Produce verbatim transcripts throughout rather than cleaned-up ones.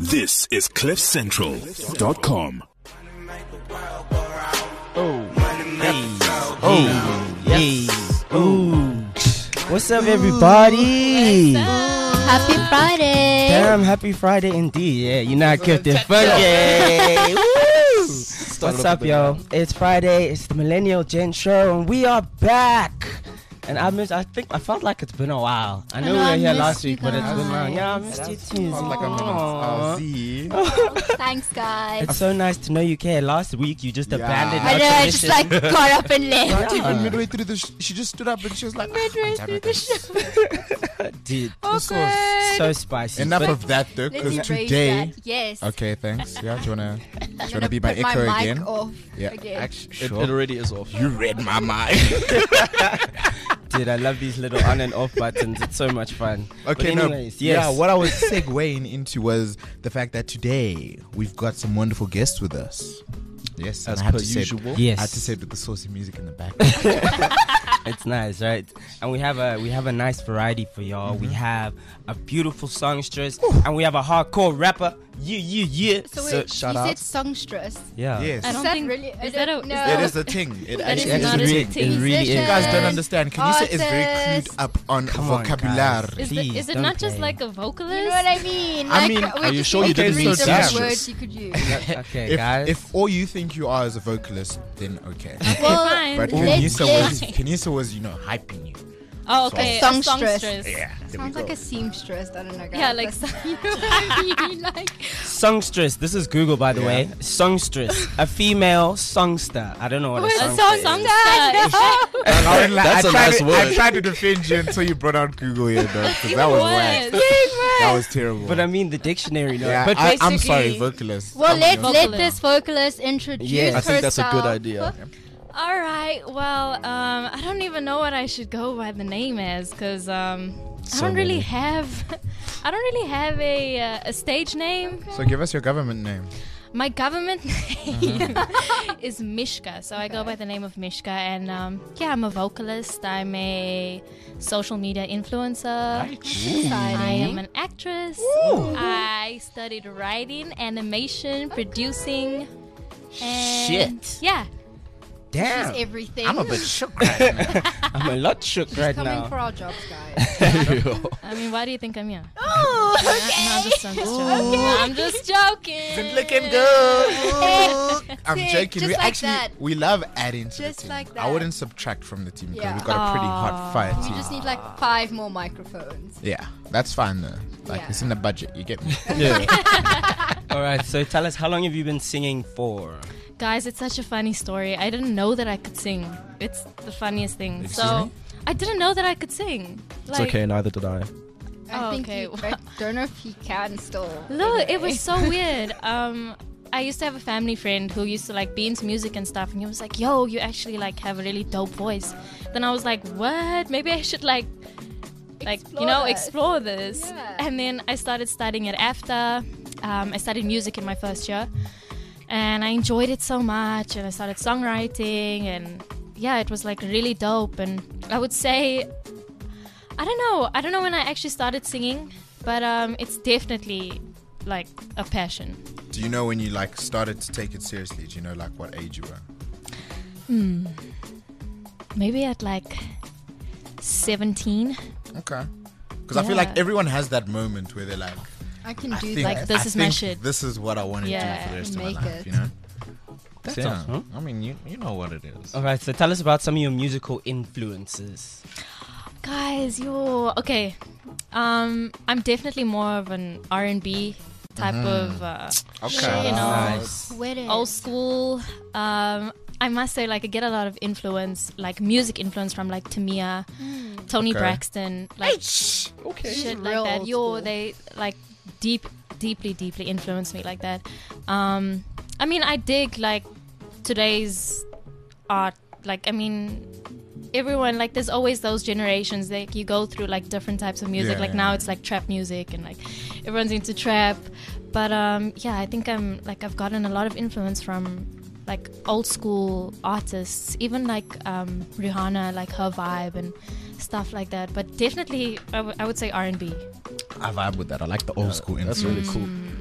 This is cliff central dot com. Oh, hey, oh, yes, ooh. What's up, everybody? What's up? Happy Friday. Damn, happy Friday indeed. Yeah, you're not kept it funky. Woo! What's up, yo? It's Friday. It's the Millennial Gen Show, and we are back. And I miss. I think I felt like it's been a while. I know, I know we were I here missed last you week, but it's been long. guys. Yeah, I missed you too. Sounds like I'm gonna Aw. uh, Z. Thanks, guys. It's so nice to know you care. Last week you just Yeah. abandoned I our know, I tradition. just like got up and left. Not even midway through the sh- she just stood up and she was like, Midway "Damn through it, the show. Dude, this was so spicy. enough But of that though, Let's because erase today. that. Yes. Okay, thanks. Yeah, do you wanna? I'm Do you wanna gonna be my put my echo mic again? Off Yeah, again. actually, It, sure. it already is off. You read my mind. Dude, I love these little on and off buttons. It's so much fun. Okay, But no, anyways, yes. yeah. What I was segueing into was the fact that today we've got some wonderful guests with us. Yes, and As I had per to say it- usual. Yes. I had to say it with the saucy music in the back. It's nice, right? And we have a we have a nice variety for y'all. Mm-hmm. We have a beautiful songstress, and we have a hardcore rapper. Yeah, yeah, yeah. So wait, shout you out. said songstress. yeah. Yes, I don't Is that think- really? I is that don't a- know. is it is a thing. It That actually is is not a a thing. thing. It really is. You guys don't Musician, understand. Kenisa is very artist. clued up on Come on, vocabulary. guys. Is, the, Please, is it don't not just play. like a vocalist? You know what I mean? I Like, mean, we are you just sure you need to didn't read mean some that? words you could use. Okay, If, guys. if all you think you are is a vocalist, then okay. Well, fine. But let's- Kenisa let's- was, Kenisa was, you know, hyping you. Oh, okay. So- a Songstress. songstress. Yeah. there we Sounds go. like a seamstress. I don't know, guys. Yeah, like but- you know what I mean? Like, Songstress. This is Google, by the Yeah. way. Songstress, a female songster. I don't know what a What's A songster is. songster. And I, went like- That's I a tried nice to, I word. tried to defend you until you brought out Google here, though, because that was whack. What? That was terrible. But I mean the dictionary note. yeah, but I, I'm basically, sorry, vocalist. well, I'm let's your- let Vocalist. this vocalist introduce Yeah. I think that's a good herself. idea. All right. Well, um, I don't even know what I should go by the name as because um, I So don't really many. have, I don't really have a uh, a stage name. So give us your government name. My government name Uh-huh. is Mishka, so I go by the name of Mishka, and um, yeah, I'm a vocalist. I'm a social media influencer. I am an actress. I studied writing, animation, producing, and Shit. yeah. Damn. She's everything. I'm a bit shook right now. I'm a lot shook She's right coming now. for our jobs, guys. I mean, why do you think I'm here? Oh, No, I'm just, I'm just joking. No, I'm just joking. Looking good. I'm See, joking. just We like actually that. we love adding to Just the team. like I that. wouldn't subtract from the team because Yeah. we've got a pretty hot Aw. fire We team. just need like five more microphones. Yeah, that's fine though. Like Yeah. it's in the budget. You get me? Yeah. All right, so tell us, how long have you been singing for? Guys, it's such a funny story. I didn't know that I could sing. It's the funniest thing. Excuse so, me? I didn't know that I could sing. It's Like, okay, neither did I. I Oh, think okay. he, I don't know if he can still. Look, it was Anyway. so weird. Um, I used to have a family friend who used to like be into music and stuff, and he was like, "Yo, you actually like have a really dope voice." Then I was like, "What? Maybe I should like, like you Explore know, that. explore this." Yeah. And then I started studying it after. Um, I studied music in my first year, and I enjoyed it so much. And I started songwriting, and yeah, it was like really dope. And I would say, I don't know, I don't know when I actually started singing, but um, it's definitely like a passion. Do you know when you like started to take it seriously? Do you know like what age you were? Hmm. Maybe at like seventeen. Okay. Because I feel like Yeah. everyone has that moment where they're like, I can I do think, that. Like, this I is my think shit. This is what I want to Yeah, do for the rest of my make life. it. You know. That's Yeah. awesome. I mean, you you know what it is. All right, so tell us about some of your musical influences. Guys, yo, okay. Um, I'm definitely more of an R and B type of, uh, Okay. you know, Nice. Wedding. old school. Um, I must say, like, I get a lot of influence, like music influence from like Tamia, Tony Okay. Braxton, like Okay. shit real like that. old Yo, school. they like deep, deeply, deeply influenced me like that. Um, I mean, I dig like today's art. Like, I mean, everyone like there's always those generations that you go through like different types of music. Yeah, like yeah, now yeah. it's like trap music and like everyone's into trap. But um, yeah, I think I'm like I've gotten a lot of influence from like old school artists, even like um, Rihanna, like her vibe and stuff like that. But definitely, I, w- I would say R and B. I vibe with that. I like the old school That's influence. really cool. Mm.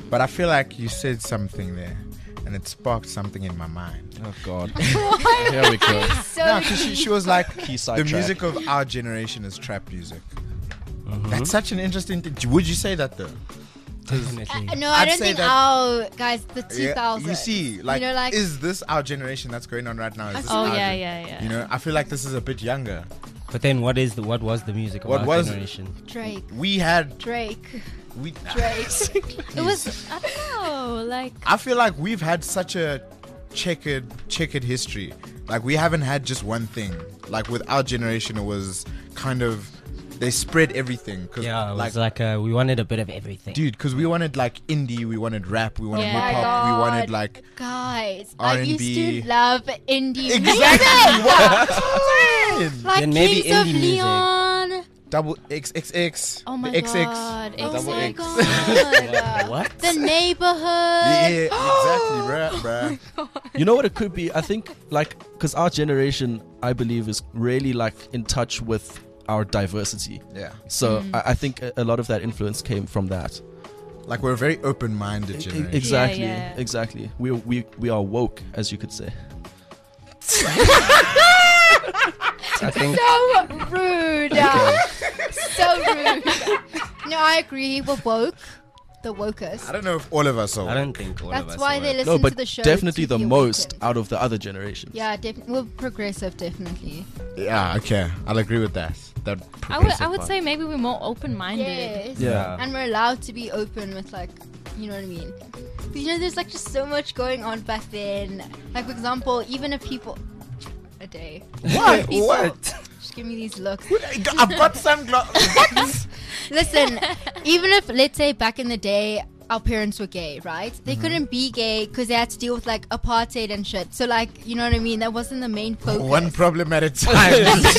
But I feel like you said something there, and it sparked something in my mind. Oh God. Here we go. So No, 'cause she, she was like, Key the sidetrack. music of our generation is trap music. Mhm. That's such an interesting thing. Would you say that though? Definitely. Uh, no, I I'd don't say think that- our guys, the two Yeah, thousands. you see, like, you know, like is this our generation that's going on right now? Is I this Oh our yeah, gen- yeah, yeah. You know, I feel like this is a bit younger. But then, what is the what was the music of What our was it? generation? Drake, We had Drake, we. Drake. It was I don't know, like I feel like we've had such a checkered checkered history. Like we haven't had just one thing. Like with our generation, it was kind of they spread everything. Cause Yeah, it like, was like uh, we wanted a bit of everything. dude, because we wanted like indie, we wanted rap, we wanted Yeah. hip hop, we Oh my wanted God. like Guys, R I and used B. to love indie exactly what music. Like Then maybe Kings of indie music. Leon. double X X X. oh my the X X. god, Oh Double my X. god. What? The neighborhood. Yeah, exactly, bruh, bruh. You know what it could be? I think like because our generation, I believe, is really like in touch with our diversity. Yeah, So I, I think a, a lot of that influence came from that. like we're a very open-minded E- e- generation. Exactly, yeah. exactly. We we we are woke, as you could say. I think So rude. So rude. No, I agree. We're woke. The wokest. I don't know if all of us are. I don't think all of That's us. why are they woke. listen No, to but the show. definitely to the be most awakened. out of the other generations. Yeah, def- we're progressive, definitely. Yeah, okay, I'll agree with that. That I would I progressive would part. say maybe we're more open-minded. Yes. Yeah. And we're allowed to be open with, like, you know what I mean? 'Cause, you know, there's like just so much going on back then. Like, for example, even if people. A day. What? People- What? Just give me these looks. I've got sunglasses. Listen, even if, let's say, back in the day, our parents were gay, right? They Mm-hmm. couldn't be gay because they had to deal with, like, apartheid and shit. So, like, you know what I mean? That wasn't the main focus. One problem at a time.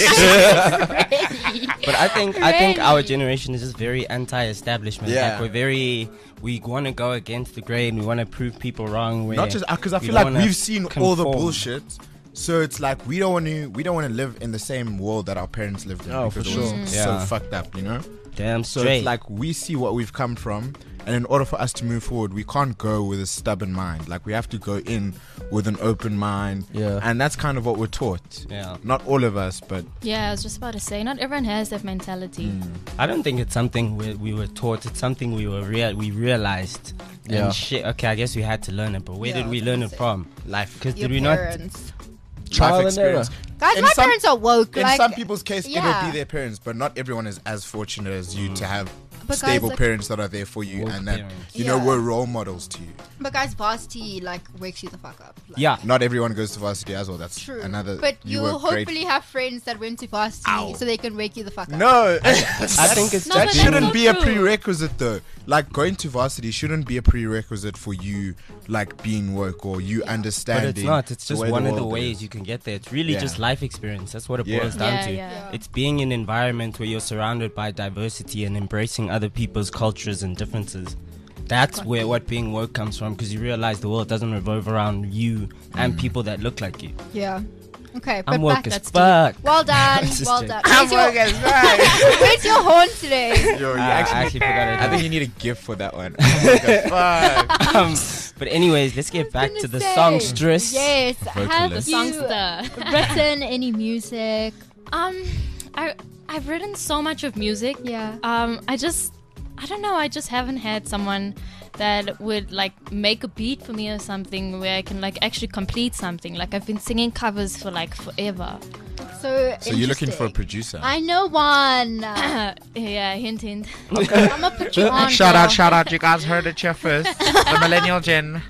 Really? But I think I think our Really? generation is just very anti-establishment. Yeah. Like we're very we want to go against the grain. We want to prove people wrong. We're, Not just because I we feel don't like wanna we've seen all the conform. bullshit. So it's like we don't want to we don't want to live in the same world that our parents lived in Oh, because for it was sure. so Yeah. fucked up, you know? Damn So straight. it's like we see what we've come from, and in order for us to move forward, we can't go with a stubborn mind. Like we have to go in with an open mind. Yeah. And that's kind of what we're taught. yeah. Not all of us, but Yeah, I was just about to say, not everyone has that mentality. mm, I don't think it's something we, we were taught. It's something we were real we realized. Yeah. And shit. Okay, I guess we had to learn it. But where Yeah, did we I was learn gonna it say. from? life. Because Your did we not? parents. Trial life and error. experience. Guys, In my some- parents are woke. In like, some people's case, it'll yeah. be their parents, but not everyone is as fortunate as you to have But guys, stable like- parents that are there for you Woke and that parents. you know Yeah. were role models to you. But guys, varsity like wakes you the fuck up. Like, Yeah. Not everyone goes to varsity as well. That's True. another. But you you were will great. hopefully have friends that went to varsity Ow. so they can wake you the fuck up. No, I think it's No, that but just shouldn't so be a true. prerequisite though. Like going to varsity shouldn't be a prerequisite for you, like being woke or you But understanding. it's not. It's the just way one of the world ways is. you can get there. It's really Yeah. just life experience. That's what it Yeah. boils down Yeah, to. yeah. Yeah. It's being in an environment where you're surrounded by diversity and embracing other people's cultures and differences. That's where what being woke comes from, because you realize the world doesn't revolve around you and people that look like you. Yeah. Okay, but I'm back. woke as that's deep. fuck. Well done. Just well joking. done. I'm Where's your, woke as fuck. where's your horn today? Yo, you I actually, actually forgot it. I think you need a gift for that one. I'm woke as fuck. um, but anyways, let's get back gonna to the say, songstress. Yes. Have Vocalist. you Songster. written any music? Um, I I've written so much of music. Yeah. Um, I just I don't know. I just haven't had someone that would like make a beat for me or something where I can like actually complete something. Like I've been singing covers for like forever. So, So you're looking for a interesting. producer. I know one. Yeah, hint hint. I'm gonna put you on. Shout girl. out, shout out. You guys heard it here first. The Millennial Gen.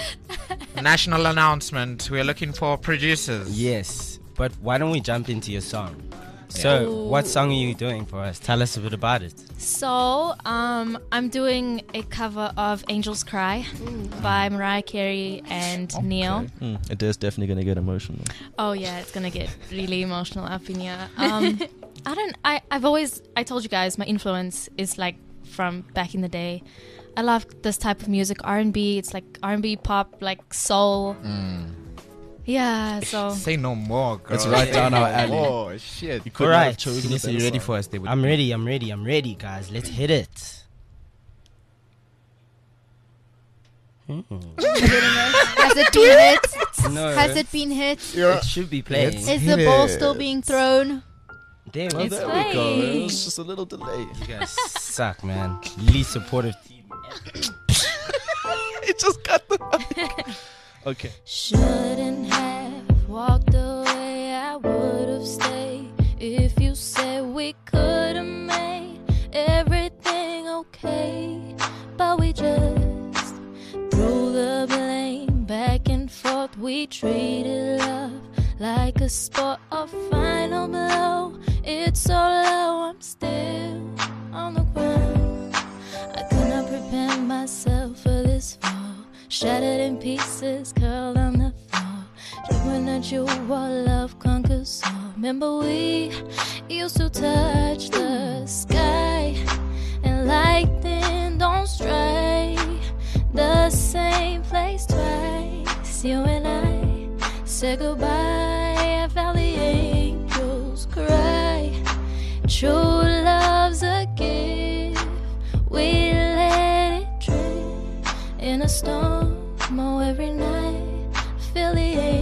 National announcement. We're looking for producers. Yes, but why don't we jump into your song? So, Ooh. what song are you doing for us? Tell us a bit about it. So, um, I'm doing a cover of "Angels Cry" by Mariah Carey and Neil. Mm, it is definitely gonna get emotional. Oh yeah, it's gonna get really emotional up in here. Um, I don't. I I've always. I told you guys my influence is like from back in the day. I love this type of music, R and B. It's like R and B, pop, like soul. Yeah. So Say no more, girl. It's right down our alley. Oh shit! You could Alright. not have chosen a Are you better ready song. for us? They would I'm ready, I'm ready, I'm ready, guys. Let's hit it. Has it been hit? No, Has it been hit? it should be playing. It's- Is the ball Hit still it. being thrown? There Well, we there go. we go. playing. It was just a little delay. You guys suck, man. Least supportive team. It just got the. Okay. Shouldn't have walked away. I would have stayed if you said we could have made everything okay. But we just threw the blame back and forth. We treated love like a sport, a final blow. It's so low, I'm still on the ground. I could not prepare myself for this fall. Shattered in pieces, curled on the floor. Dreaming that you while love conquers all. Remember we used to touch the sky, and lightning don't strike the same place twice. You and I said goodbye. I felt the angels cry. True love's a gift. We let it drift in a storm. Oh, every night feel the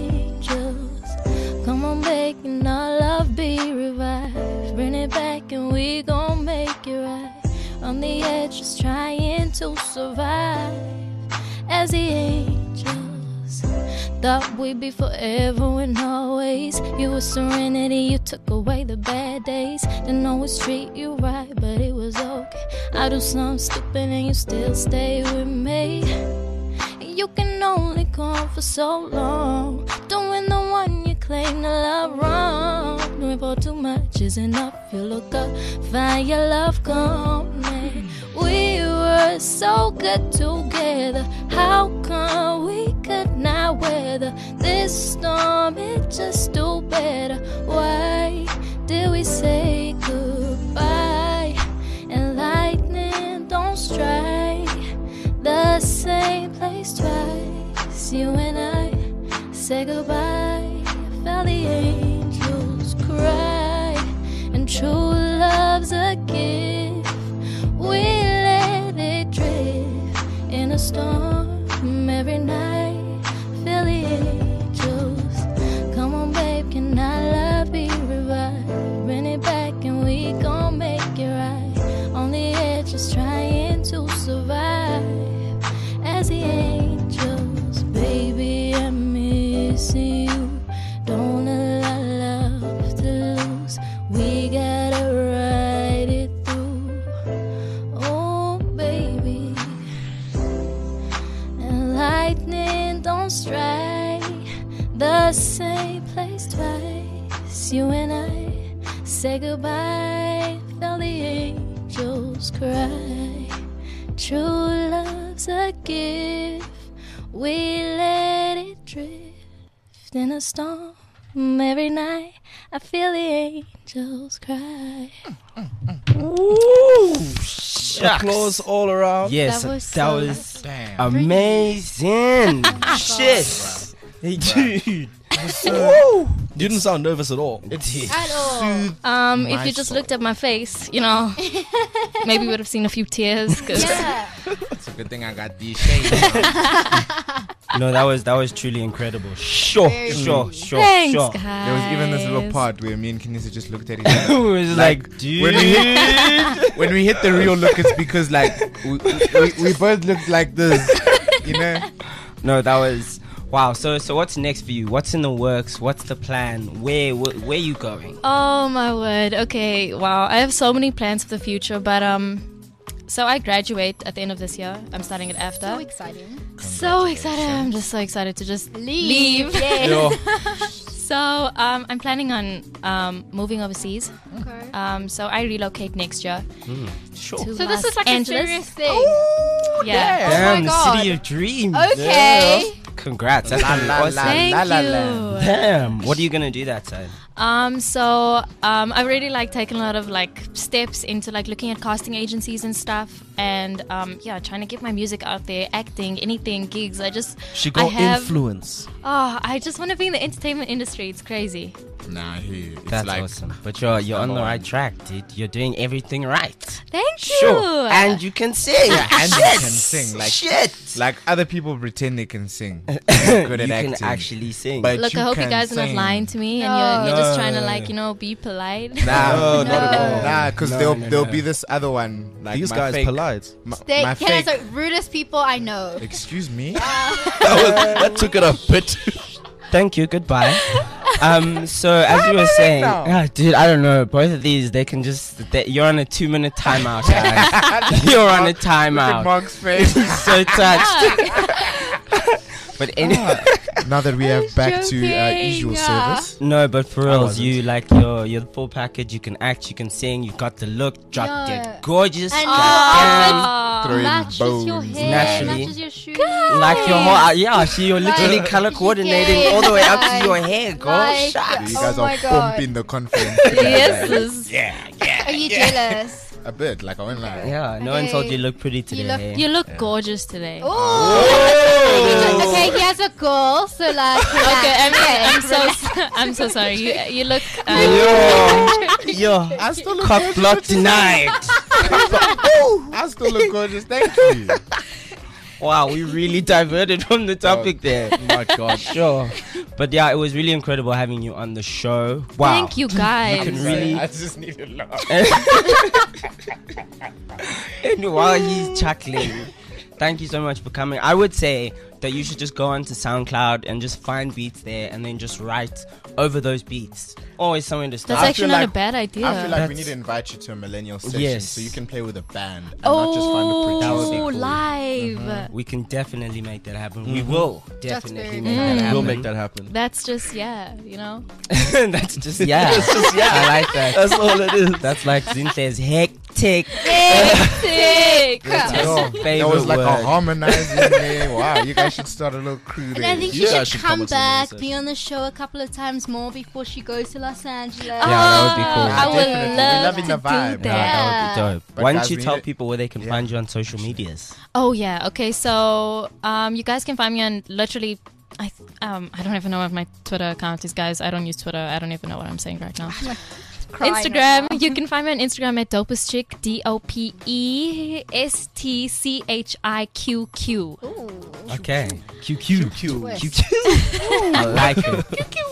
angels come on, making our love be revived. Bring it back and we gon' make it right. On the edge, just trying to survive as the angels thought we'd be forever and always. You were serenity, you took away the bad days. Didn't always treat you right, but it was okay. I do something stupid and you still stay with me. You can only come for so long, doing the one you claim to love wrong. Doing for too much is enough. You look up, find your love coming. We were so good together. How come we could not weather this storm? It just do better. Why did we say goodbye? And lightning don't strike the same place twice. You and I say goodbye. I felt the angels cry. And true love's a gift. We let it drift in a storm every night. Feel the angels come on, babe, can our love be revived? Bring it back and we gon' make it right. On the edge, just trying to survive as the angels. Baby, I'm missing you. Don't allow love to lose. We gotta ride it through. Oh, baby. And lightning don't strike the same place twice. You and I say goodbye. Felt the angels cry. True love's a gift. We let it drift in a storm every night. I feel the angels cry. Ooh, Applause all around. Yes, That that was was, so Damn. amazing. Shit. Hey, dude. You didn't sound nervous at all. At all. Um, My if you just soul. looked at my face, you know, maybe you would have seen a few tears. Cause Yeah. It's a good thing I got these shades on. No, that was that was truly incredible. Sure, Very sure, sure, Thanks, sure. guys. There was even this little part where me and Kinesi just looked at each other. It was like, dude. when we hit, when we hit the real look, it's because like we, we, we both looked like this, you know. No, that was wow. So, so what's next for you? What's in the works? What's the plan? Where, where, where you going? Oh my word. Okay. Wow. I have so many plans for the future, but um, so I graduate at the end of this year. I'm starting at So AFTA. exciting. So excited. I'm just so excited to just Leave. leave. Yes. So um, I'm planning on um, moving overseas. Okay. Um, so I relocate next year Sure. to So Los this is like Angeles. a serious thing. Yeah. Damn, my the God. city of dreams. Okay. Congrats. That's La, gonna be la, awesome. la. Thank La, la, you. la. Damn. What are you gonna do that time? Um, so um, I've already like taken a lot of like steps into like looking at casting agencies and stuff, and um, yeah, trying to get my music out there, acting, anything, gigs. I just She I got have, influence. Oh, I just want to be in the entertainment industry. It's crazy. Nah, he. It's That's like awesome. But you're you're on the number right one. track, dude. You're doing everything right. Thank Sure. you. And you can sing. Yeah, and you Shit. can sing, like- shit. like other people pretend they can sing. They're good you at can acting. actually sing. But Look, you I hope you can guys are not sing. lying to me, and No. you're, you're just trying to No. like you know be polite. Nah, No, not at all. Nah, because No, there'll no, there'll no. be this other one. Like These my guys fake, polite. My, They my can I fake. say rudest people I know. Excuse me. That, was, that took it a bit. Thank you. Goodbye. um. So as you were saying, now? yeah, dude. I don't know. Both of these, they can just. They, you're on a two-minute timeout, guys. You're on a Look at timeout. Mark's face. So touched. But anyway, Now that we have back to uh, joking. usual Yeah. service. no. But for reals, wasn't. you like you're you're the full package. You can act. You can sing. You got the look. Drop Yeah. dead gorgeous. And goddamn. Oh, Throwing matches your bones. hair, Naturally. matches your shoes. Like your whole, uh, yeah, see, you're literally Like, color you coordinating get all the way up to like- your hair, girl. like- Shucks. You Oh guys my are God. pumping the confidence. yes. Yeah, yeah. Are you jealous? A bit, like I went like. Yeah, no one told you Hey, look pretty today. you look- hey? You look gorgeous today. Oh. Okay, he has a girl, so like. Okay, I'm, relax. I'm so I'm so sorry. You you look. Um, Yo, yo, I still look cock gorgeous. block tonight. I still look gorgeous. Thank you. Wow, we really diverted from the topic there. Oh my god. Sure, but yeah, it was really incredible having you on the show. Wow, Thank you guys. can really- I just need to laugh. And while he's chuckling, thank you so much for coming. I would say that you should just go onto SoundCloud and just find beats there and then just write over those beats. Always something to start. That's I actually feel not like- a bad idea. I feel like we That's- need to invite you to a millennial session Yes. so you can play with a band and oh, not just find a producer. That would be cool. live. We can definitely make that happen. We will definitely very make nice. that happen. We'll make that happen. That's just yeah, you know. That's just yeah. I like that. That's all it is. That's like Zinhle's hectic. Sick. That's Yo, my that favorite was like word. a harmonizing there. Wow, you guys should start a little crew And there. I think You she guys should should come come on to back, the be on the show a couple of times more before she goes to Los Angeles. Yeah, that would be cool. I would Definitely. We're love loving to the do vibe. that. Yeah, that would be dope. But Why don't guys, you we tell need- people where they can Yeah. find you on social medias? Oh yeah. Okay. So um, you guys can find me on literally. I th- um I don't even know what my Twitter account is, guys. I don't use Twitter. I don't even know what I'm saying right now. Crying right Instagram. now. You can find me on Instagram at dopest chick. D O P E S T C H I Q Q. Ooh. Okay. Q Q. Q. Twist. Q Q. I like it.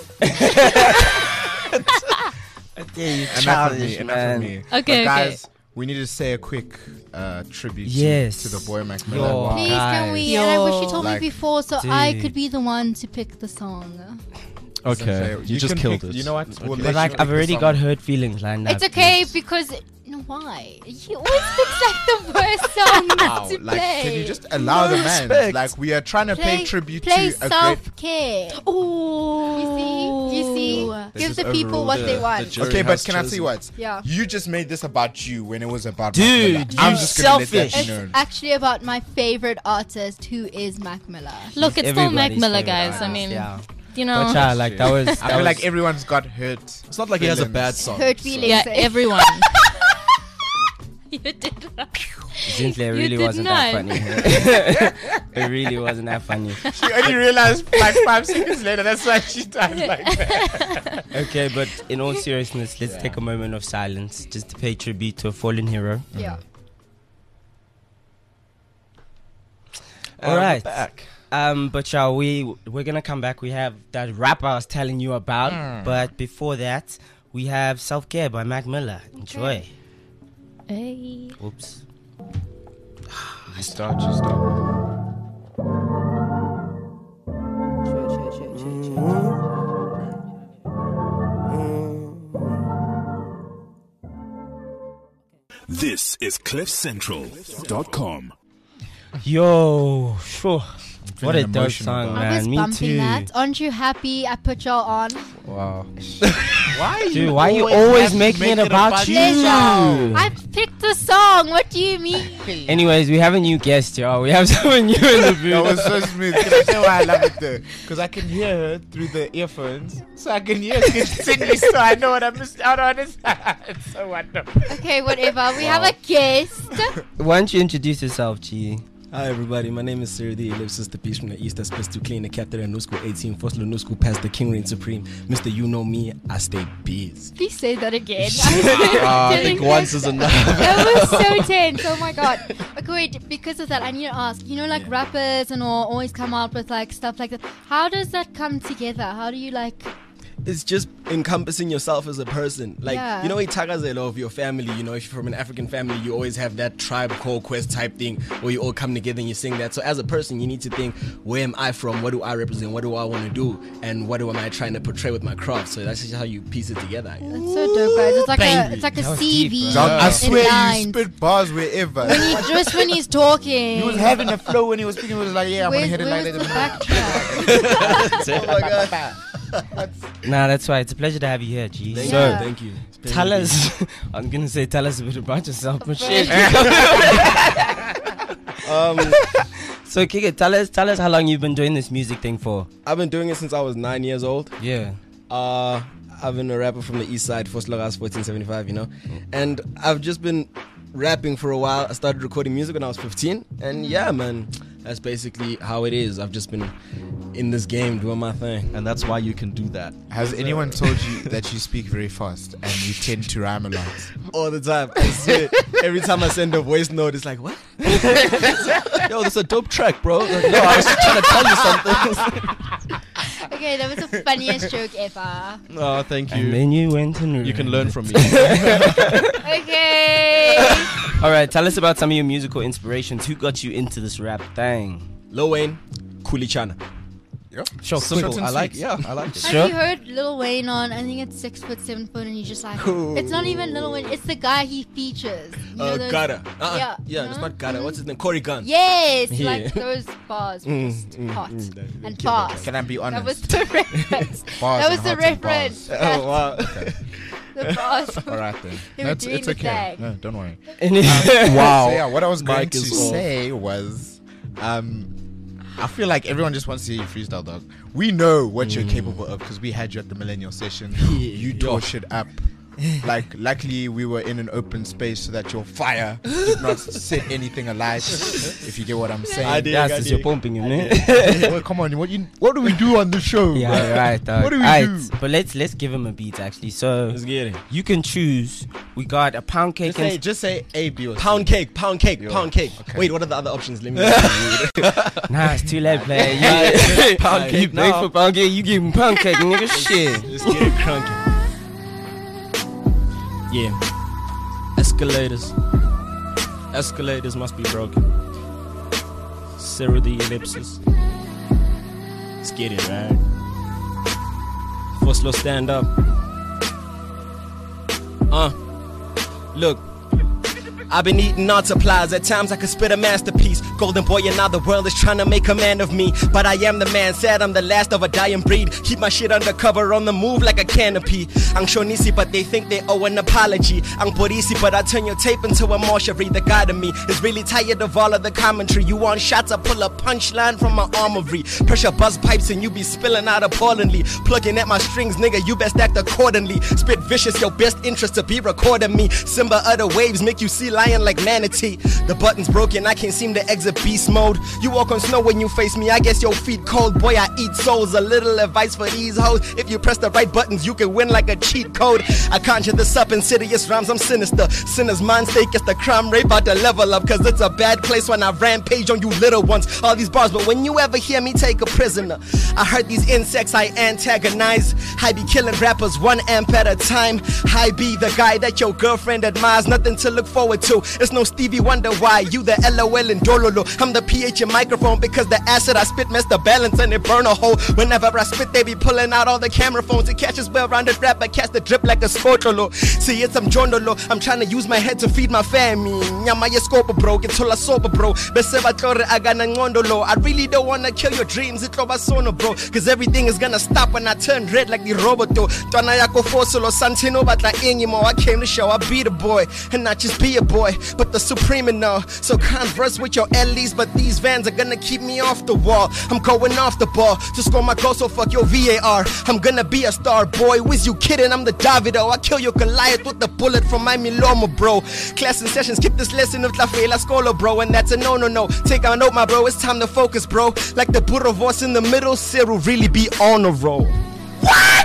Okay, you Enough of childish, me, enough man. of me. Okay, But okay. guys, we need to say a quick uh, tribute to- Yes. to, the boy Macmillan. Yo. Wow. Please, can we? Guys. And I wish you Yo. told Like, me before so I dude. could be the one to pick the song. Okay. You, just can killed pick- it. You know what? We'll Okay. let But like, you I've pick the already song. got hurt feelings lined up. It's okay dude. because you know why? He always picks like the worst songs Wow, to like, play. can you just allow the man? respect. Like, we are trying to pay play, tribute play to a great. self care? Ooh. You see, you see, This give is the people overruled what the- they the want. jury Okay, but has can I say chosen. what? Yeah. You just made this about you when it was about Dude, Macmillan. I'm you just gonna let selfish. that It's be known. actually about my favorite artist, who is Mac Miller. Look, it's still Mac Everybody's Miller, favorite guys. I artist, mean, yeah. you know. But yeah, like that was. I that feel was- like everyone's got hurt. It's not like he has a Villains. bad song. Hurt so- feelings. Yeah, eh? everyone. you did. Zinhle You really did wasn't not. that funny. It really wasn't that funny. She only realized like five seconds later. That's why she died like that. Okay, but in all seriousness, let's take a moment of silence just to pay tribute to a fallen hero. Yeah. All And we're right. back. Um, but shall we? We're gonna come back. We have that rap I was telling you about. Mm. But before that, we have Self Care by Mac Miller. Enjoy. Hey. Oops. You start. You start. This is cliff central dot com. Yo, sure. What a feeling dope emotional, song, though. I was man. Me bumping too. that. Aren't you happy I put y'all on? Wow. Why? Dude, why you always making make it it about about you? Pleasure. I picked the song. What do you mean? Anyways, we have a new guest, y'all. We have someone new in the booth. That was so smooth. Can I say why I love it though? Because I can hear her through the earphones, so I can hear continuously, so I know what I missed out on. It's, it's so wonderful. Okay, whatever. We have a guest. Why don't you introduce yourself, G? Hi everybody, my name is Siri the Ellipsis, the beast from the east that's supposed to clean the captain and new school eighteen, first new school past the king reign supreme. Mister You Know Me, I stay biz. Please say that again. Ah, I think once is enough. That was so tense. Oh my god. Okay, wait. Because of that, I need to ask. You know, like Yeah. rappers and all always come out with like stuff like that. How does that come together? How do you like? It's just encompassing yourself as a person. Like, Yeah. you know, itakazelo of your family, you know, if you're from an African family, you always have that tribe call quest type thing where you all come together and you sing that. So as a person, you need to think, where am I from? What do I represent? What do I want to do? And what am I trying to portray with my craft? So that's just how you piece it together. I guess. That's so dope, guys. It's like a Baby. it's like a That was C deep, V. bro. Dog, I in swear you lines. spit bars wherever. When he just when he's talking. He was having a flow when he was speaking. He was like, "Yeah, I'm Where's, gonna hit it where like was the that." backtrack? Oh my God. Nah, that's why. It's a pleasure to have you here, G. Thank So, you. Thank you. It's been tell a us. I'm gonna say, tell us a bit about yourself, but shit. Um, So, Kike, tell us, tell us how long you've been doing this music thing for. I've been doing it since I was nine years old. Yeah. Uh, I've been a rapper from the east side, First Logas fourteen seventy-five, you know. And I've just been rapping for a while. I started recording music when I was fifteen. And yeah, man, that's basically how it is. I've just been in this game doing my thing. And that's why you can do that. Has anyone told you that you speak very fast and you tend to rhyme a lot? All the time. I swear. Every time I send a voice note, it's like, what? Yo, that's a dope track, bro. Like, no, I was just trying to tell you something. Okay, that was the funniest joke ever. Oh, thank And you. then you went and You can ran. learn from me. Okay. All right, tell us about some of your musical inspirations. Who got you into this rap thing? Lil Wayne, Kulichana. Sure, Simple. and I like. sweet. Yeah, I like it. Have Sure. you heard Lil Wayne on? I think it's six foot, seven foot, and he's just like, Ooh. it's not even Lil Wayne. It's the guy he features. You know Uh, those- Gada. Uh-uh. Yeah, Yeah, no? it's not Gada. What's his name? Corey Gunn. Yes, Yeah. like those bars were Mm, just mm, hot mm, that- and kill that. fast. Can I be That honest? was the reference. Bars that was and the hot and reference. bars. Oh, wow. The bars. All right then. They No, were it's, doing it's the okay. thing. No, don't worry. wow. So, yeah, what I was going Mic to is off. say was, um, I feel like everyone just wants to hear you freestyle, dog. We know what you're capable of because we had you at the Millennial Session. You tore shit up. Like, luckily we were in an open space so that your fire did not set anything alight. If you get what I'm saying. I did. Yes, I it's did. your pumping, you know? Well, come on, what you what do we do on the show? Yeah, bro? right. Dog. What do we Aight, do? But let's let's give him a beat actually. So Let's get it. you can choose. We got a pound cake Just say, and just say A, B, or C. Pound cake, pound cake, Yo, pound cake. okay. Wait, what are the other options? Let me. nah, it's too late, player. You, Pound you cake beg now. for pound cake, you give him pound cake, nigga. Shit. Let's get it crunky. Yeah. Escalators. Escalators must be broken. Sarah the ellipsis. Let's get it, right? First, let's stand up. Uh. Look. I've been eating art supplies. At times I could spit a masterpiece. Golden boy in other world is trying to make a man of me. But I am the man, said I'm the last of a dying breed. Keep my shit undercover on the move like a canopy. I'm Shonisi, but they think they owe an apology. I'm Porisi, but I turn your tape into a mortuary. The God of me is really tired of all of the commentary. You want shots, I pull a punchline from my armory. Pressure buzz pipes and you be spilling out appallingly. Plugging at my strings, nigga, you best act accordingly. Spit vicious, your best interest to be recording me. Simba of the waves make you see lion like manatee. The button's broken, I can't seem to exit beast mode. You walk on snow when you face me, I guess your feet cold. Boy, I eat souls, a little advice for these hoes. If you press the right buttons, you can win like a cheat code. I conjure this up, insidious rhymes, I'm sinister. Sinner's mind stake is the crime rate, about to level up. Cause it's a bad place when I rampage on you little ones. All these bars, but when you ever hear me take a prisoner, I heard these insects I antagonize. I be killing rappers one amp at a time. I be the guy that your girlfriend admires. Nothing to look forward to. It's no Stevie Wonder, why you the L O L and Dololo. I'm the pH in microphone because the acid I spit mess the balance and it burn a hole. Whenever I spit, they be pulling out all the camera phones. It catches well-rounded rap, I catch the drip like a sportolo. See, it's I'm Jondolo. I'm trying to use my head to feed my family. Nyama ye scope bro, get to la sober bro. Beseba tore agana ngondolo. I really don't wanna kill your dreams, it sono bro. Cause everything is gonna stop when I turn red like the roboto. Twana yako fosolo, Valentino batla ingimo. I came to show I be the boy, and not just be a boy, but the supreme and all. So converse with your Ellie's, but these vans are gonna keep me off the wall. I'm going off the ball to score my goal, so fuck your V A R. I'm gonna be a star, boy. Wiz you kidding? I'm the Davido. I kill your Goliath with the bullet from my Miloma, bro. Class and sessions, keep this lesson of La Fe La Scola, bro. And that's a no, no, no. Take a note, my bro. It's time to focus, bro. Like the Buddha voice in the middle, Cyril really be on a roll. Oh.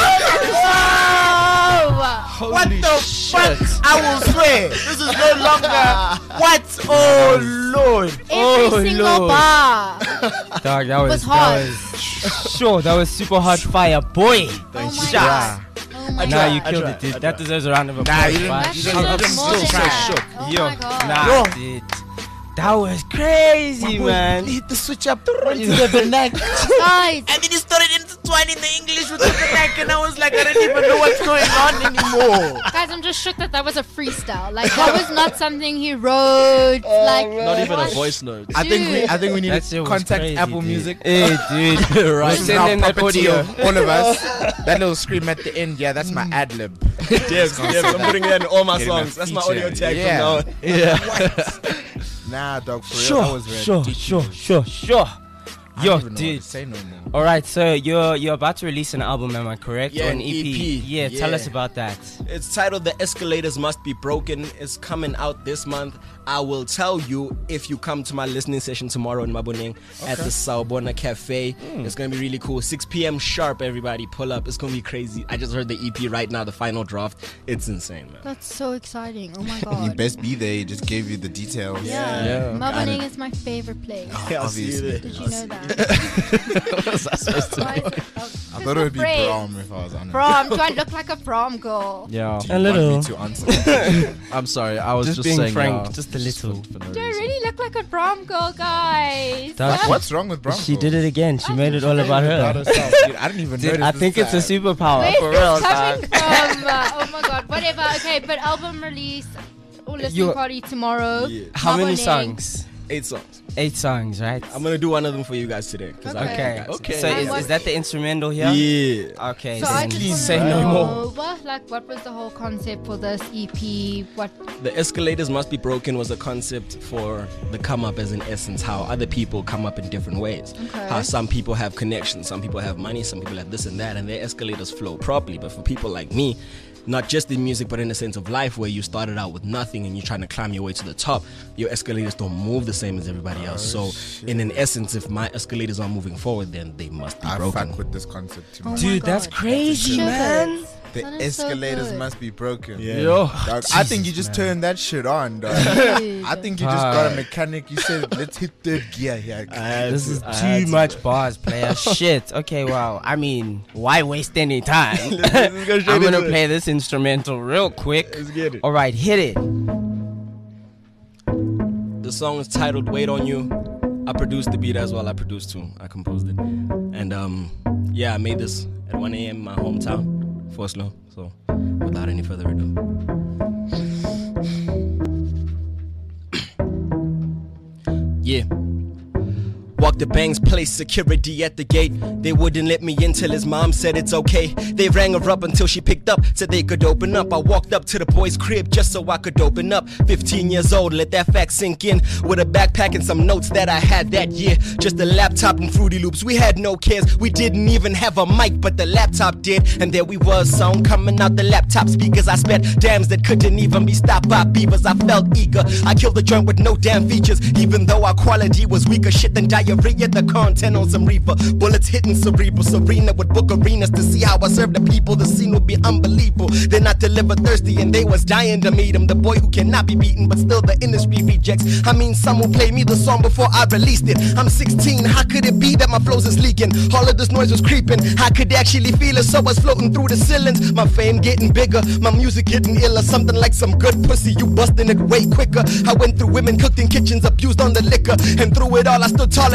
What the shit. fuck? I will swear, this is no longer. What? Oh lord! Every Oh, single Lord. bar. Dog, that was, was hot. that was sure, that was super hot fire, boy. Oh my Shot. god. Oh my Nah, god. you I killed tried, it, dude. I That tried. deserves a round of applause. Nah, you didn't- man. That you shit didn't- was I'm more still than so that. shook. Oh Yo, my god. nah, Yo. dude. That was crazy, man. Hit the switch up to the neck. Guys, And then he started intertwining the English with the neck, and I was like, I don't even know what's going on anymore. Guys, I'm just shook that that was a freestyle. Like, that was not something he wrote. like, Not even a what? voice note. I think we, I think we need That to shit was contact crazy, Apple dude. Music. Hey, dude. Right. This is Send now them that property audio. of all of us. That little scream at the end, yeah, that's my ad lib. Yes, yes, I'm putting that in all my Getting a songs. That's my feature. audio tag Yeah. from now on. Yeah. Nah, dog, for real, Sure, that was sure, ridiculous. sure, sure, sure. I Yo, don't even know what dude. to say no more. All right, so you're you're about to release an album, am I correct? Yeah, Or an E P. Yeah, tell Yeah. us about that. It's titled The Escalators Must Be Broken. It's coming out this month. I will tell you if you come to my listening session tomorrow in Maboneng at the Sawubona Cafe. It's going to be really cool. six p.m. sharp, everybody. Pull up. It's going to be crazy. I just heard the E P right now, the final draft. It's insane, man. that's so exciting. Oh my You god. best be there. He just gave you the details. Yeah. Yeah. Maboneng is my favorite place. Yeah, I'll see you Obviously. there. Did you know that? What was I supposed to Why is it- oh, I thought it would be afraid. prom if I was honest. Prom. Do I look like a prom girl? Yeah. Do you A want little. me to answer? I'm sorry. I was Just just, being saying frank, yeah, just a little. For, for no Do I reason. really look like a prom girl, guys? Dog, What's wrong with prom? she did it again. She made it all about About her. herself, dude. I didn't even Dude, notice I this think it's a time. superpower Where's for this real, coming dog. from? Uh, oh my god, whatever. Okay, but album release or listening You- party tomorrow. Yeah. How many Maboneng. songs? Eight songs. Eight songs, right? I'm going to do one of them for you guys today. 'cause I- Okay. Okay. So And is, what- is that the instrumental here? Yeah. Okay. So then I just please wanna say no know, more. What, like, what was the whole concept for this E P? What? The Escalators Must Be Broken was a concept for the come up, as in essence, how other people come up in different ways. Okay. How some people have connections, some people have money, some people have this and that, and their escalators flow properly. But for people like me, not just in music, but in the sense of life, where you started out with nothing and you're trying to climb your way to the top, your escalators don't move the same as everybody else. So, in an essence, if my escalators are moving forward, then they must be I broken. fuck with this concept too Oh much. my Dude, that's God. crazy, Sugars. man. The That is so escalators good. must be broken. Yeah. Yo. Dog, I think you Jesus, just man. turned that shit on, dog. Dude. I think you just got a Fuck. mechanic. You said, let's hit third gear here. I had This to- is I had too to. much bars, player. Shit. Okay, wow. I mean, why waste any time? Let's go straight I'm gonna into it. play this instrumental real quick. Let's get it. All right, hit it. The song is titled "Wait on You." I produced the beat as well. I produced too. I composed it, and um, yeah, I made this at one a.m. in my hometown, Foslo. So, without any further ado, yeah. Walked the Bangs place, security at the gate. They wouldn't let me in till his mom said it's okay. They rang her up until she picked up, said they could open up. I walked up to the boy's crib just so I could open up. fifteen years old, let that fact sink in. With a backpack and some notes that I had that year. Just a laptop and Fruity Loops, we had no cares. We didn't even have a mic, but the laptop did. And there we was, sound coming out the laptop speakers. I sped dams that couldn't even be stopped by beavers. I felt eager, I killed the joint with no damn features. Even though our quality was weaker, shit than diarrhea. The content on some reefer, bullets hitting cerebral. Serena would book arenas to see how I serve the people. The scene would be unbelievable. Then I delivered thirsty and they was dying to meet him. The boy who cannot be beaten, but still the industry rejects. I mean, someone played me the song before I released it. I'm sixteen, how could it be that my flows is leaking? All of this noise was creeping, I could actually feel it, so I was floating through the ceilings. My fame getting bigger, my music getting iller. Something like some good pussy, you busting it way quicker. I went through women cooked in kitchens, abused on the liquor, and through it all I stood tall and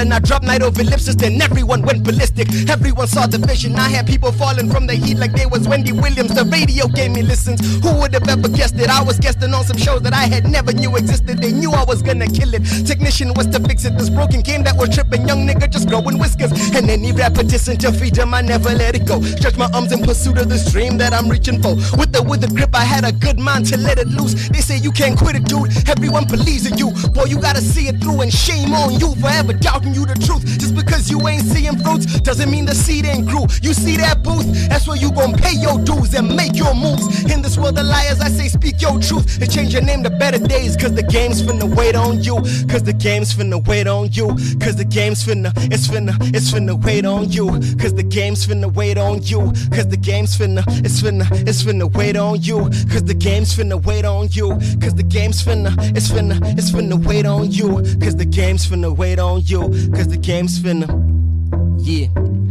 When I dropped Night Over Ellipsis, then everyone went ballistic. Everyone saw the vision. I had people falling from the heat like they was Wendy Williams. The radio gave me listens. Who would have ever guessed it? I was guesting on some shows that I had never knew existed. They knew I was gonna kill it. Technician was to fix it. This broken game that was tripping. Young nigga just growing whiskers. And any rapper dissing to freedom, I never let it go. Stretch my arms in pursuit of this dream that I'm reaching for. With the with the grip, I had a good mind to let it loose. They say you can't quit it, dude. Everyone believes in you. Boy, you gotta see it through, and shame on you for ever doubting you the truth. Just because you ain't seeing fruits doesn't mean the seed ain't grew. You see that booth? That's where you gon' pay your dues and make your moves. In this world of liars, I say speak your truth and change your name to better days. Cause the game's finna wait on you. Cause the game's finna wait on you. Cause the game's finna, it's finna, it's finna wait on you. Cause the game's finna wait on you. Cause the game's finna, it's finna, it's finna wait on you. Cause the game's finna wait on you. Cause the game's finna, it's finna, it's finna wait on you. Cause the game's finna wait on you. Cause the game's finna, yeah.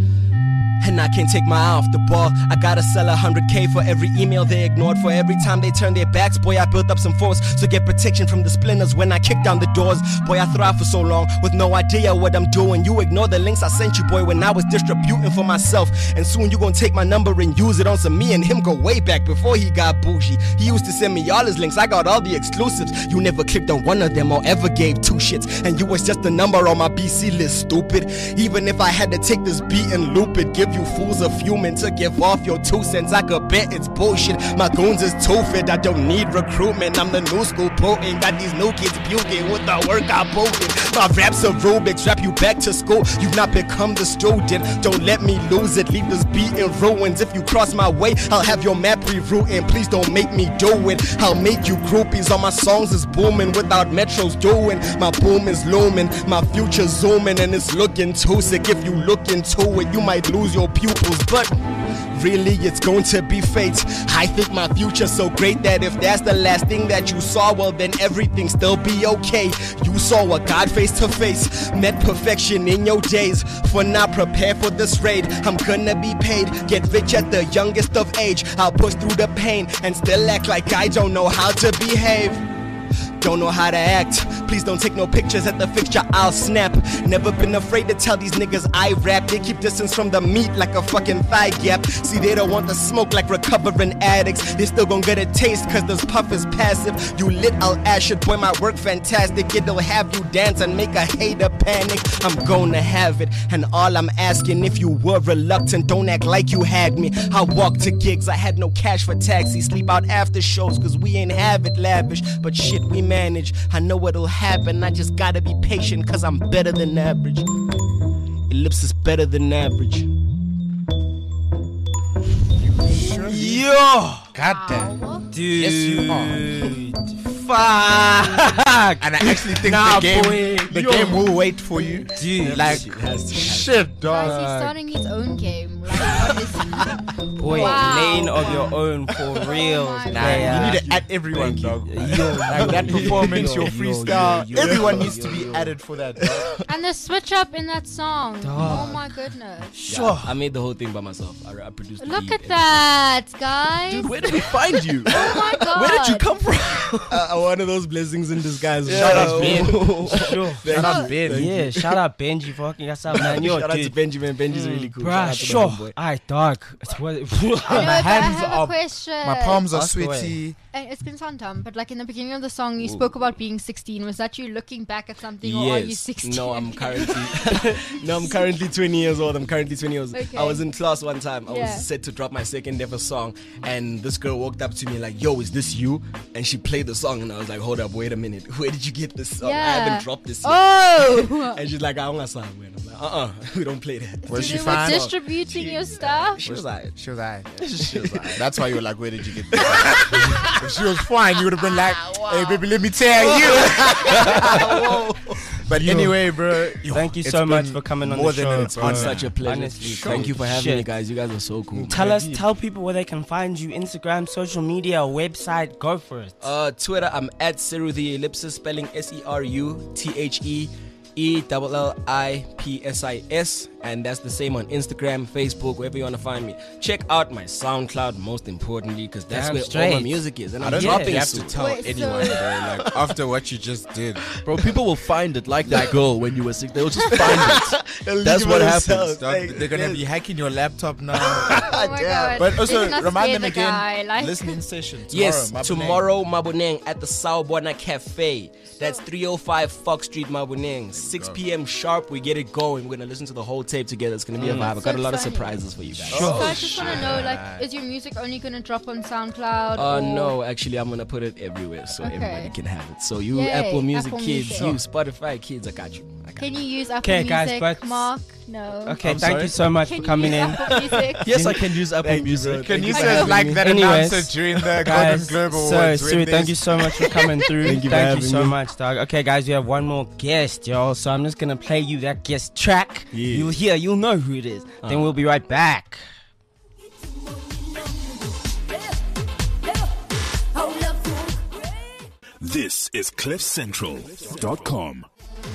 And I can't take my eye off the ball. I gotta sell a hundred K for every email they ignored. For every time they turn their backs, boy, I built up some force. So get protection from the splinters when I kick down the doors. Boy, I thrive for so long with no idea what I'm doing. You ignore the links I sent you, boy, when I was distributing for myself. And soon you gon' take my number and use it on some me and him go way back before he got bougie. He used to send me all his links, I got all the exclusives. You never clicked on one of them or ever gave two shits. And you was just a number on my B C list, stupid. Even if I had to take this beat and loop it, give you fools a few men to give off your two cents, I could bet it's bullshit. My goons is too fit, I don't need recruitment. I'm the new school potent, got these new kids puking with the work I put in. My raps are Rubik's, rap you back to school. You've not become the student, don't let me lose it. Leave this beat in ruins. If you cross my way, I'll have your map rerouting. Please don't make me do it, I'll make you groupies. All my songs is booming without metros doing. My boom is looming, my future zooming, and it's looking too sick. If you look into it, you might lose your pupils. But really it's going to be fate. I think my future's so great that if that's the last thing that you saw, well then everything still be okay. You saw a God face to face, met perfection in your days. For now prepare for this raid, I'm gonna be paid. Get rich at the youngest of age. I'll push through the pain and still act like I don't know how to behave. Don't know how to act. Please don't take no pictures at the fixture, I'll snap. Never been afraid to tell these niggas I rap. They keep distance from the meat like a fucking thigh gap. See, they don't want the smoke like recovering addicts. They still gon' get a taste cause this puff is passive. You lit, I'll ash it, boy, my work fantastic. It'll have you dance and make a hater panic. I'm gonna have it, and all I'm asking, if you were reluctant, don't act like you had me. I walked to gigs, I had no cash for taxi. Sleep out after shows cause we ain't have it lavish. But shit, we manage. I know it'll happen, I just gotta be patient cause I'm better than average. Ellipsis better than average. Yo! Goddamn. Dude. Yes, you are. Fuck. And I actually think Nah, the game, boy. the Yo. game will wait for you. Dude. Like, It has to. shit, dog. Guys, he's starting his own game. Like, honestly. Boy, Wow. lane of your own for real. my Nah, player. you need to add everyone, dog. Yo, Like that performance, yo, your yo, freestyle, yo, yo, everyone yo, needs yo, to be yo. added for that, dog. And the switch up in that song. Dog. Oh my goodness. Sure. I made the whole thing by myself. I, I produced the Look beat at and- that, guys. Dude, where did we find you? Oh my god. Where did you come from? Uh, one of those blessings in disguise. Shout out Ben. Sure. Shout out Ben. Yeah, shout out Benji fucking us up, man. Yo, Shout out to dude. Benjamin. Benji's really cool. Shout Bruh, out to my sure. homeboy. Alright, dog. It's what. I know, but I hands have are- a question. My palms are Ask away. sweaty. And it's gonna sound dumb, but like in the beginning of the song, you spoke about being sixteen. Was that you looking back at something, or are you sixteen? No, I'm currently no, I'm currently twenty years old. I'm currently twenty years old. Okay. I was in class one time. I Yeah. was set to drop my second ever song, and this girl walked up to me like, "Yo, is this you?" And she played the song, and I was like, "Hold up, wait a minute. Where did you get this song? I Yeah. haven't dropped this yet." Oh. And she's like, "I want a song." And I'm like, "Uh-uh, we don't play that." Was So she they were fine? distributing your stuff. She was like, She was alright. She was alright. That's why you were like, where did you get this? If she was fine, you would have been like, hey, baby, let me tell you. But anyway, bro. Thank you it's so much been for coming on more the than show, it's bro. "It's such a pleasure. Honestly, Thank you for having shit. me, guys. You guys are so cool." Tell us, tell people where they can find you. Instagram, social media, website. Go for it. Uh, Twitter, I'm at Seru the Ellipsis, spelling S E R U T H E E L L I P S I S. and that's the same on Instagram, Facebook, wherever you want to find me. Check out my SoundCloud, most importantly, because that's Damn where straight. all my music is, and I I'm don't dropping think you have soon. to tell Wait, anyone, so- bro. Like after what you just did, Bro, people will find it like that girl when you were sick. They'll just find it. That's what happens. Dog, they're gonna be hacking your laptop now. Oh my god. But also Let's not remind scare them the again. guy, like- Listening session tomorrow. Yes, Maboneng. tomorrow, Maboneng at the Sawubona Cafe. That's three oh five Fox Street, Maboneng. six p.m. sharp, we get it going. We're going to listen to the whole tape together. It's going to be a vibe. I've got So a lot of exciting. surprises for you guys. So I just want to know, like, is your music only gonna drop on SoundCloud? Uh, or- no, actually, I'm going to put it everywhere so Okay. everybody can have it. So you Yay, Apple Music Apple kids, Music. you Spotify kids, I got you. I got Can you. you use Apple Okay, guys, Music, but- Mark? No. Okay, I'm thank sorry? you so much Can for you coming use in. Apple Music? Yes, I can use Apple Music. Can you Thank say you. like that Anyways, announcer during the Guys, Golden Globe so Awards? Siri, when thank they- you so much for coming through. Thank you for Thank you having so me. much, dog. Okay, guys, we have one more guest, yo. So I'm just gonna play you that guest track. Yeah. You'll hear, you'll know who it is. Then we'll be right back. This is cliff central dot com.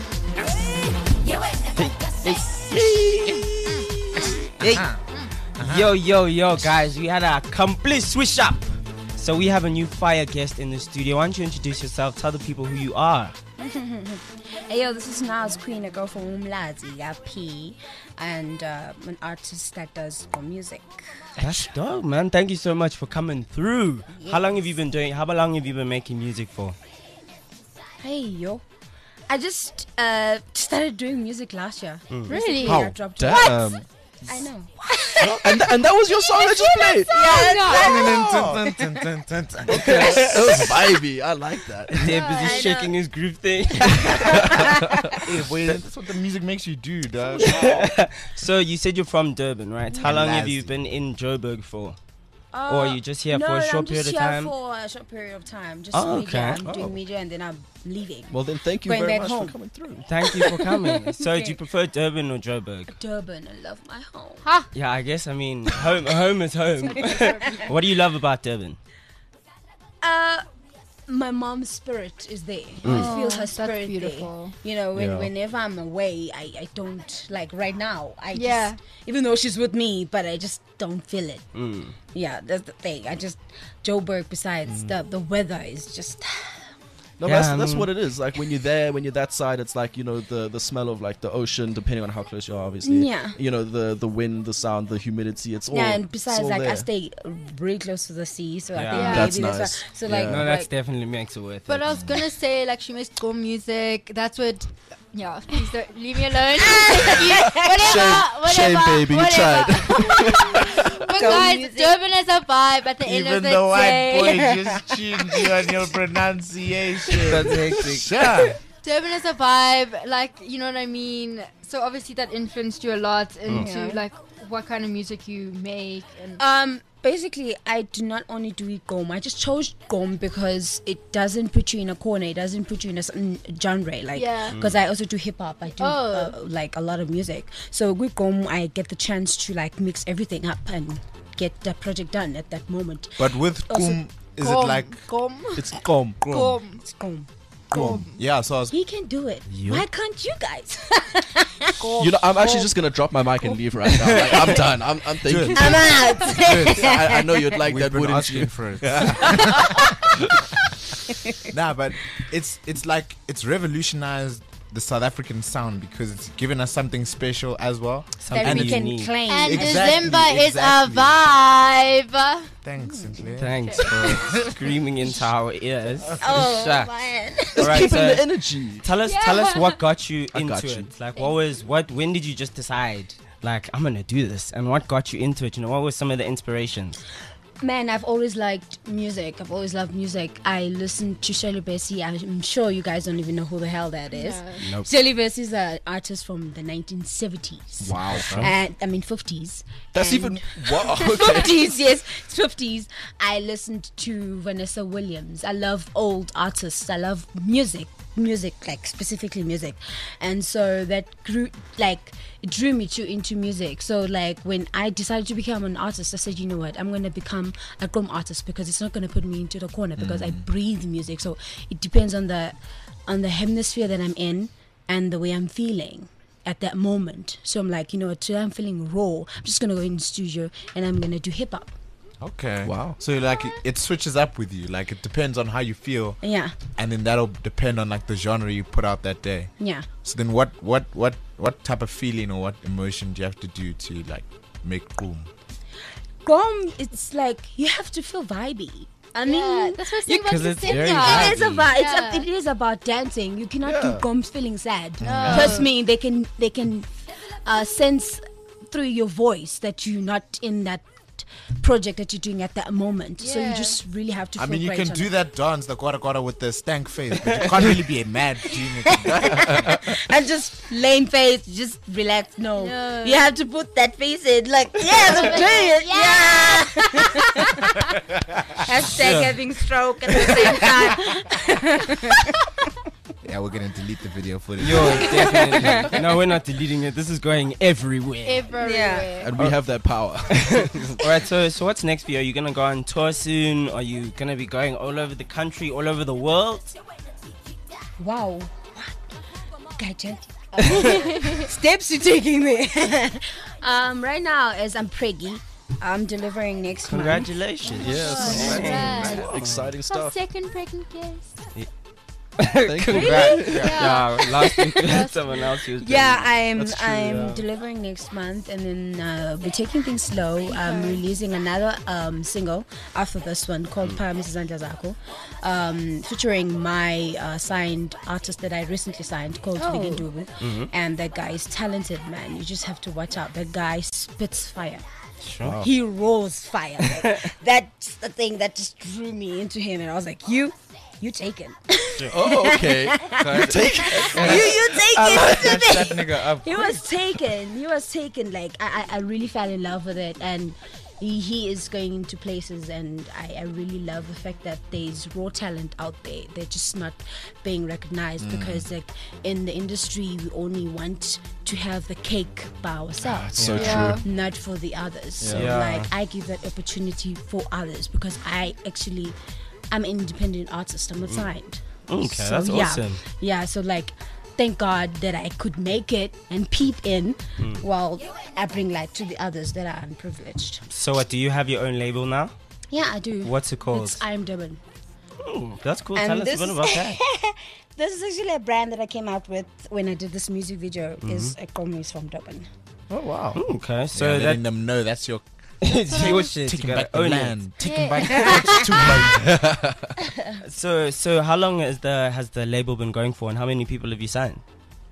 Hey. Yo, yo, yo, guys, we had a complete switch up. So we have a new fire guest in the studio. Why don't you introduce yourself? Tell the people who you are. Hey yo, this is Nas Queen, a girl from Umlazi, yeah, P, and uh, I'm an artist that does music. That's dope, man. Thank you so much for coming through. How long have you been doing? How long have you been making music for? Hey yo, I just uh, started doing music last year. Really? Yeah, I dropped Damn. What? I know. and, and that was your song that you played? It was vibey. I like that. They're busy I shaking his groove thing. Hey, boy, that's what the music makes you do, dog. So you said you're from Durban, right? How long have you Lazi. been in Joburg for? Uh, Or are you just here no, for a no, short I'm period just of here time? for a short period of time. Just Oh, media. okay. I'm doing media and then I'm leaving. Well, then thank you Going very back much home. for coming through. Thank you for coming. So do you prefer Durban or Joburg? Durban, I love my home. Yeah, I guess, I mean, home home is home. What do you love about Durban? Uh, my mom's spirit is there. Mm. I feel Oh, her that's spirit beautiful. there. You know, when, Yeah. whenever I'm away, I, I don't, like right now, I Yeah. just, even though she's with me, but I just don't feel it. Mm. Yeah, that's the thing. I just, Joburg, besides the, the weather is just, No, Yeah, that's, I that's mean- what it is. Like when you're there, when you're that side, it's like, you know, the, the smell of like the ocean, depending on how close you are, obviously. Yeah. You know, the, the wind, the sound, the humidity. It's all. yeah, and it's besides, all like, I there. stay really close to the sea, so I Yeah. think Yeah. That's maybe nice. that's why. So, like, Yeah. No, that's like, definitely makes it worth But it. I was gonna say, like, she makes cool music. That's what. Yeah, please don't leave me alone. whatever, Shame- whatever, shame, baby, you whatever. tried. But Go guys, music. Durban is a vibe at the end Even of the, the white day. boy just tuned you on your pronunciation. That's hectic. Sure. Durban is a vibe, like, you know what I mean? So obviously that influenced you a lot into Yeah. like what kind of music you make and Um, basically, I do not only do it gom. I just chose gom because it doesn't put you in a corner. It doesn't put you in a certain genre. Like, Yeah. because I also do hip hop. I do Oh. uh, like a lot of music. So with gom, I get the chance to like mix everything up and get the project done at that moment. But with Also, Kum, is Gom, it like gom, It's calm. gom, It's gom. Kum? Yeah, so I was He can do it. Why can't you guys? gom. You know, I'm actually just gonna drop my mic and leave right now. Like, I'm done. I'm, I'm thanking you. I'm out. I, I know you'd like We've that, been wouldn't asking you? for it. Nah, but it's it's like it's revolutionized the South African sound because it's given us something special as well. Something that we you can need. claim. And Exactly, December exactly. is a vibe. Thanks, Sinclair. Thanks for screaming into our ears. Oh Shucks. man. All right, Keeping so the energy. tell us, tell us what got you I into got you. it. Like, what was, what? When did you just decide? Like, I'm gonna do this, and what got you into it? You know, what were some of the inspirations? Man, I've always liked music. I've always loved music. I listened to Shirley Bassey. I'm sure you guys don't even know who the hell that is. Nope. Shirley Bassey is an artist from the nineteen seventies. Wow. And I mean fifties. That's And- even. Wow. Okay. fifties, yes, it's fifties. I listened to Vanessa Williams. I love old artists. I love music, music, like specifically music, and so that grew, like, it drew me to into music. So like when I decided to become an artist, I said, you know what, I'm gonna become a grom artist because it's not gonna put me into the corner because I breathe music. So it depends on the on the hemisphere that I'm in and the way I'm feeling at that moment. So I'm like, you know, today I'm feeling raw. I'm just gonna go in the studio and I'm gonna do hip hop. Okay. Wow. So like it, it switches up with you. Like it depends on how you feel, Yeah, and then that'll depend on like the genre you put out that day. yeah. So then what what what what type of feeling or what emotion do you have to do to like make room? Gom, it's like you have to feel vibey. I mean, Yeah, that's what I was saying about 'cause the it's Sip very Jar. it is about it's Yeah. a, it is about dancing. You cannot Yeah. do Goms feeling sad. No. Trust me, they can they can uh, sense through your voice that you're not in that project that you're doing at that moment. So you Yeah. just really have to. I Feel mean, you great can on do it. that dance, the quara quara with the stank face, but you can't really be a mad doing it. And just lame face, just relax. No. No. You have to put that face in, like, yes, I'm doing it. Yeah. Hashtag having stroke at the same time. Yeah, we're gonna delete the video footage. Yo, definitely. No, we're not deleting it. This is going everywhere. Everywhere. And we have that power. All right, so so what's next for you? Are you gonna go on tour soon? Are you gonna be going all over the country, all over the world? Wow. What? Gotcha. Steps you're taking there. um, right now, as I'm preggy, I'm delivering next month. Congratulations. Yes. Congrats. Exciting My stuff. second pregnant guest. Thank you. Congrats. Yeah. Yeah, last week we had someone else who was Yeah, doing I'm That's true, I'm yeah. delivering next month, and then uh, we're taking things slow. I'm releasing another um, single after this one called Phakamisa Izandla Zakho, um, featuring my uh, signed artist that I recently signed called Oh. Big Ndubu, and that guy is talented, man. You just have to watch out. That guy spits fire. Sure. He rolls fire. Like, that's the thing that just drew me into him, and I was like, you. You taken. Oh, okay. You take it. you you taken. Snatch that nigga up. He was taken. He was taken. Like I, I I really fell in love with it, and he, he is going into places, and I, I really love the fact that there's raw talent out there. They're just not being recognized because, like, in the industry, we only want to have the cake by ourselves. So Yeah. true. Not for the others. So Yeah. like I give that opportunity for others because I actually I'm an independent artist. I'm not signed. Okay, So, that's yeah. awesome. Yeah, so like thank God that I could make it and peep in while I bring light to the others that are unprivileged. So what, do you have your own label now? Yeah, I do. What's it called? It's I Am Durban. Ooh, that's cool. And Tell us a this bit is- about that. This is actually a brand that I came out with when I did this music video. Is a Gomis from Durban. Oh, wow. Okay, so So that letting them know that's your it's your shit. You taking gotta back the own it. land, taking Yeah. back it's too late. So so how long is the has the label been going for, and how many people have you signed?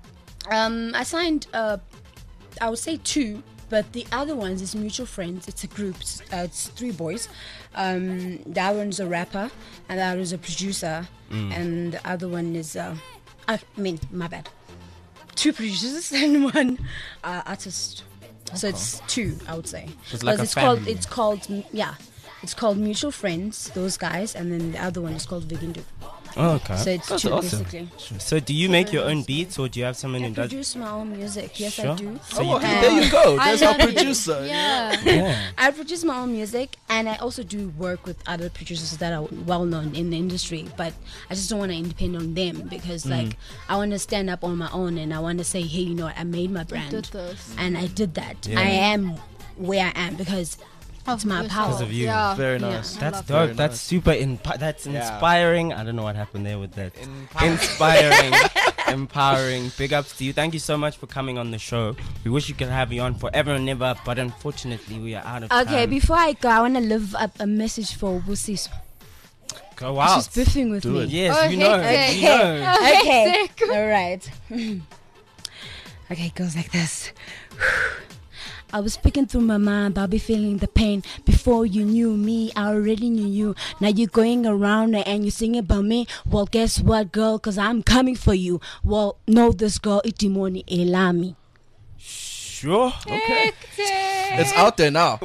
Um, I signed, uh, I would say two, but the other ones is mutual friends. It's a group. It's, uh, it's three boys. Um, the other one's a rapper, and the other is a producer, and the other one is, uh, I mean, my bad. Two producers and one uh, artist. So it's two, I would say. It's like Because a it's called, family. it's called, mm, yeah, it's called Mutual Friends. Those guys, and then the other one is called Vigindu. Oh, okay. So it's That's two awesome. basically. So do you make your own beats, or do you have someone I who does? produce my own music. Yes, Sure. I do. So you Oh, do- there you go. I There's our love it. producer. Yeah. Yeah. I produce my own music, and I also do work with other producers that are well known in the industry. But I just don't want to depend on them because, like, I want to stand up on my own, and I want to say, hey, you know what? I made my Did brand, this. and I did that. Yeah. I am where I am because it's my Yourself. power. Because of you. Yeah. Very Yeah. nice. That's love dope. Very That's nice. super. Imp- that's Yeah. inspiring. I don't know what happened there with that. Empower- Inspiring, empowering. Big ups to you. Thank you so much for coming on the show. We wish you could have you on forever and ever, but unfortunately we are out of Okay, time. before I go, I want to leave up a message for Busiswa. Go out. She's beefing with Do me. it. Yes, Oh, you know. hectic. You know. Okay. Sick. All right. Okay, it goes like this. I was speaking through my mind, I'll be feeling the pain. Before you knew me, I already knew you. Now you're going around and you're singing about me. Well, guess what, girl? Cause I'm coming for you. Well, know this girl, Itimoni Elami. Sure. Okay. Hectic. It's out there now.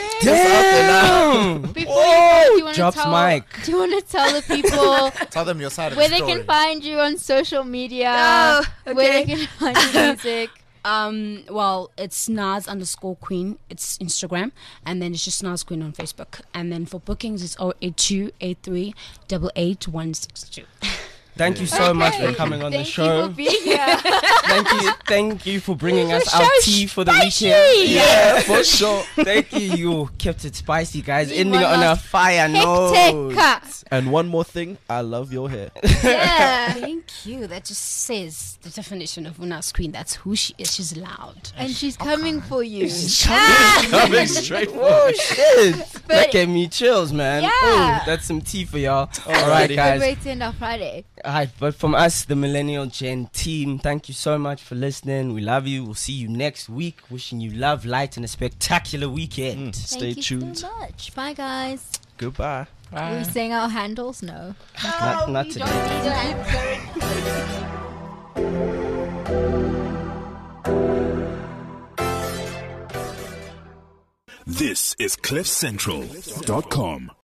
Damn. Before you go, do you want to Drops tell? mic. Do you want to tell the people Tell them your side of where the they story. can find you on social media? Oh, Where they okay. can find your music? Um, well, it's Nas underscore Queen. It's Instagram, and then it's just Nas Queen on Facebook. And then for bookings, it's oh eight two eight three eight eight one six two. Thank you so much for coming on Thank the show. you for being here. Thank you, thank you for bringing The us our show's tea for the spicy. weekend. Yeah, for sure. Thank you. You kept it spicy, guys. Me Ending one on a last fire note. Hectic. And one more thing, I love your hair. Yeah. Thank you. That just says the definition of Una's queen. That's who she is. She's loud. And she's coming for you. Coming straight for Oh shit! But- that gave me chills, man. Yeah. Oh, that's some tea for y'all. All right, Good guys. way to end our Friday. All right, but from us, the Millennial Gen team, thank you so much for listening. We love you. We'll see you next week. Wishing you love, light, and a spectacular weekend. Stay Thank you tuned. so much. Bye, guys. Goodbye. Are we saying our handles? No. Not, not we today. don't need that. This is cliff central dot com.